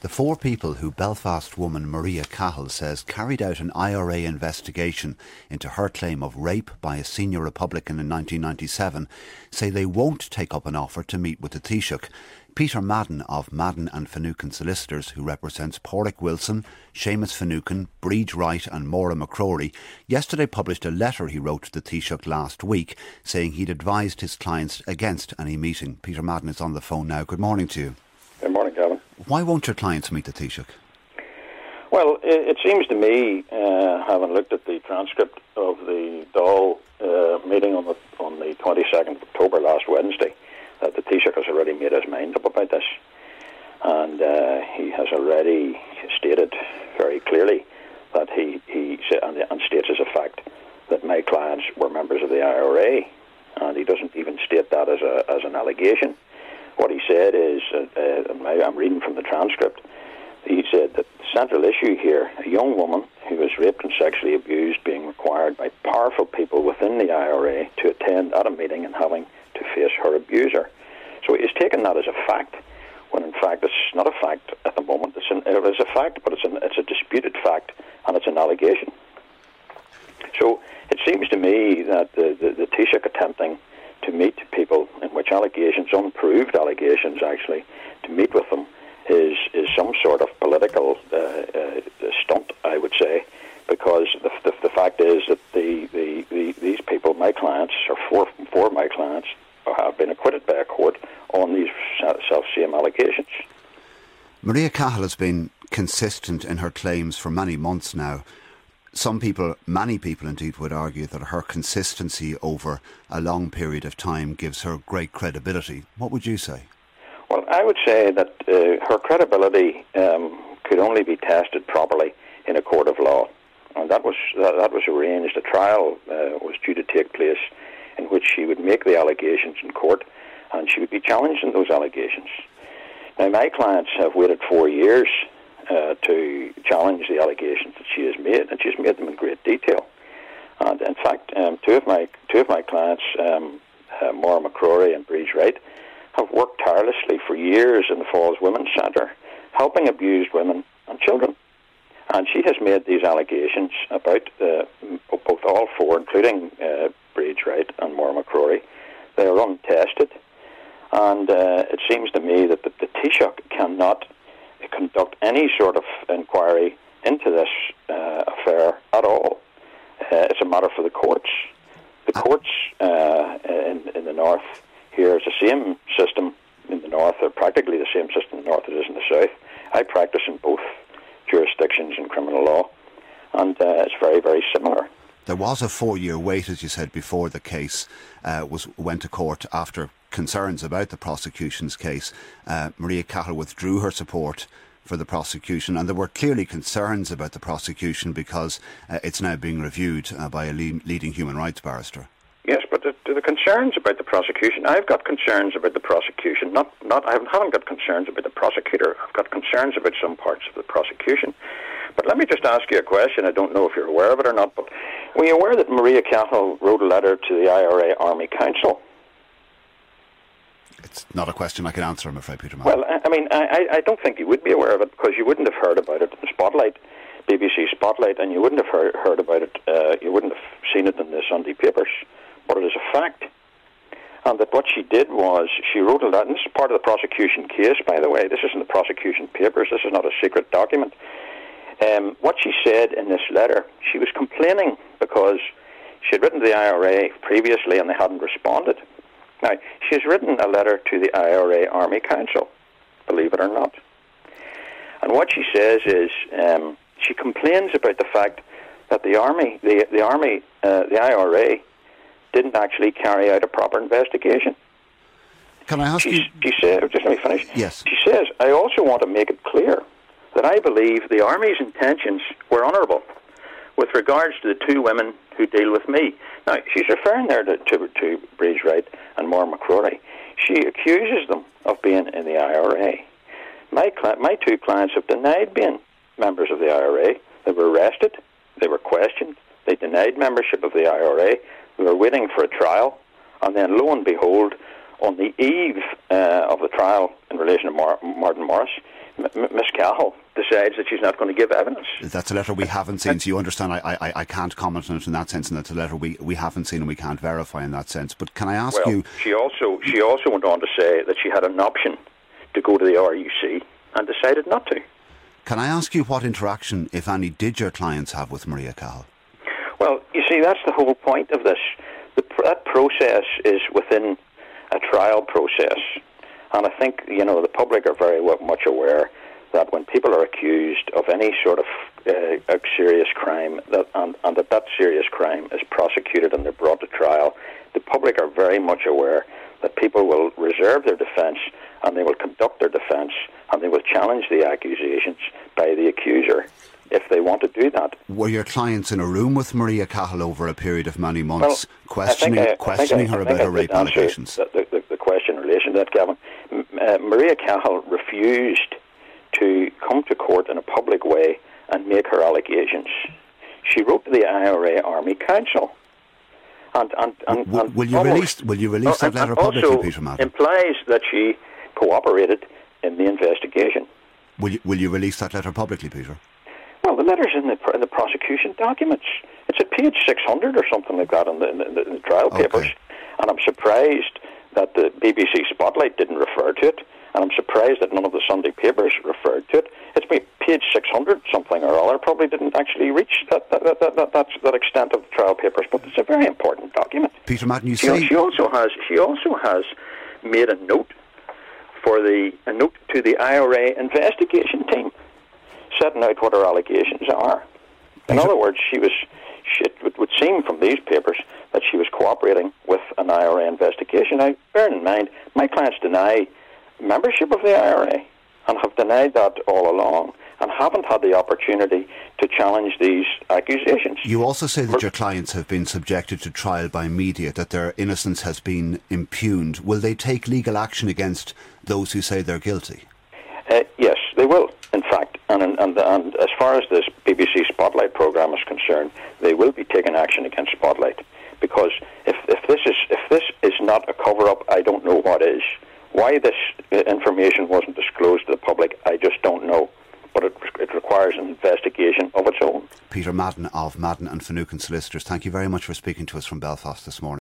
The four people who Belfast woman Maria Cahill says carried out an IRA investigation into her claim of rape by a senior Republican in 1997 say they won't take up an offer to meet with the Taoiseach. Peter Madden of Madden and Finucane Solicitors, who represents Pádraig Wilson, Seamus Finucane, Bríd Wright and Maura McCrory, yesterday published a letter he wrote to the Taoiseach last week saying he'd advised his clients against any meeting. Peter Madden is on the phone now. Good morning to you. Good morning, Gavin. Why won't your clients meet the Taoiseach? Well, it seems to me, having looked at the transcript of the Dáil meeting on the 22nd of October last Wednesday, that the Taoiseach has already made his mind up about this. And he has already stated very clearly that he states as a fact that my clients were members of the IRA, and he doesn't even state that as an allegation. What he said is, I'm reading from the transcript, he said that the central issue here, a young woman who was raped and sexually abused being required by powerful people within the IRA to attend at a meeting and having to face her abuser. So he's taken that as a fact, when in fact it's not a fact at the moment. It is a fact, but it's a disputed fact, and it's an allegation. So it seems to me that the Taoiseach attempting to meet people in which allegations, unproved allegations actually, to meet with them is some sort of political stunt, I would say, because the fact is that these people, my clients, or four of my clients, have been acquitted by a court on these self-same allegations. Maria Cahill has been consistent in her claims for many months now. Some people, many people indeed, would argue that her consistency over a long period of time gives her great credibility. What would you say? Well, I would say that her credibility could only be tested properly in a court of law, and that was arranged. A trial was due to take place in which she would make the allegations in court, and she would be challenged in those allegations. Now, my clients have waited 4 years to challenge the allegations that she has made, and she's made them in great detail. And in fact, two of my clients, Maura McCrory and Bríd Wright, have worked tirelessly for years in the Falls Women's Centre, helping abused women and children. And she has made these allegations about both all four, including Bríd Wright and Maura McCrory. They are untested, and it seems to me that the Taoiseach cannot conduct any sort of inquiry into this affair at all. It's a matter for the courts. The courts in the north here is the same system in the north, or practically the same system in the north as it is in the south. I practice in both jurisdictions in criminal law, and it's very, very similar. There was a 4-year wait, as you said, before the case went to court after concerns about the prosecution's case. Maria Cahill withdrew her support for the prosecution, and there were clearly concerns about the prosecution because it's now being reviewed by a leading human rights barrister. Yes, but the concerns about the prosecution, I've got concerns about the prosecution. I haven't got concerns about the prosecutor. I've got concerns about some parts of the prosecution. But let me just ask you a question. I don't know if you're aware of it or not, but were you aware that Maria Cahill wrote a letter to the IRA Army Council? It's not a question I can answer, I'm afraid, Peter Madden. Well, I mean, I don't think you would be aware of it, because you wouldn't have heard about it in Spotlight, BBC Spotlight, and you wouldn't have heard about it, you wouldn't have seen it in the Sunday papers. But it is a fact. And that what she did was, she wrote a letter, and this is part of the prosecution case, by the way. This isn't the prosecution papers, this is not a secret document. What she said in this letter, she was complaining because she had written to the IRA previously and they hadn't responded. Now, she has written a letter to the IRA Army Council, believe it or not. And what she says is, she complains about the fact that the IRA didn't actually carry out a proper investigation. Can I ask you? She said, just let me finish. Yes. She says, I also want to make it clear that I believe the Army's intentions were honourable with regards to the two women who deal with me. Now, she's referring there to Bríd Wright and Maura McCrory. She accuses them of being in the IRA. My two clients have denied being members of the IRA. They were arrested. They were questioned. They denied membership of the IRA. We were waiting for a trial. And then, lo and behold, on the eve of the trial in relation to Martin Morris, Miss Cahill decides that she's not going to give evidence. That's a letter we haven't seen, so you understand I can't comment on it in that sense, and that's a letter we haven't seen and we can't verify in that sense. But can I ask you... She also went on to say that she had an option to go to the RUC and decided not to. Can I ask you what interaction, if any, did your clients have with Maria Cahill? Well, you see, that's the whole point of this. That process is within a trial process. And I think, the public are very much aware that when people are accused of any sort of serious crime, and that serious crime is prosecuted and they're brought to trial, the public are very much aware that people will reserve their defence and they will conduct their defence and they will challenge the accusations by the accuser if they want to do that. Were your clients in a room with Maria Cahill over a period of many months, questioning her about her rape allegations? The question in relation to that, Gavin, Maria Cahill refused to come to court in a public way and make her allegations. She wrote to the IRA Army Council. Will you release that letter publicly, Peter Madden? Implies that she cooperated in the investigation. Will you release that letter publicly, Peter? Well, the letter's in the prosecution documents. It's at page 600 or something like that in the trial papers. And I'm surprised that the BBC Spotlight didn't refer to it. And I'm surprised that none of the Sunday papers referred to it. It's page 600 something or other. Probably didn't actually reach that extent of the trial papers, but it's a very important document. Peter Madden, she also has made a note to the IRA investigation team, setting out what her allegations are. In other words, it would seem from these papers that she was cooperating with an IRA investigation. Now, bear in mind, my clients deny membership of the IRA and have denied that all along and haven't had the opportunity to challenge these accusations. You also say that your clients have been subjected to trial by media, that their innocence has been impugned. Will they take legal action against those who say they're guilty? Yes, they will, in fact. And as far as this BBC Spotlight programme is concerned, they will be taking action against Spotlight. Because if this is not a cover-up, I don't know what is. Why this information wasn't disclosed to the public, I just don't know. But it requires an investigation of its own. Peter Madden of Madden and Finucane Solicitors, thank you very much for speaking to us from Belfast this morning.